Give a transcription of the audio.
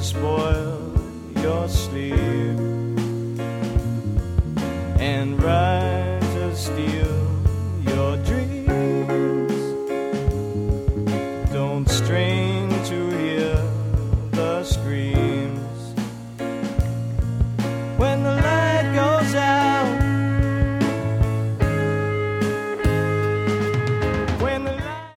spoil your sleep and rise to steal your dreams. Don't strain to hear the screams when the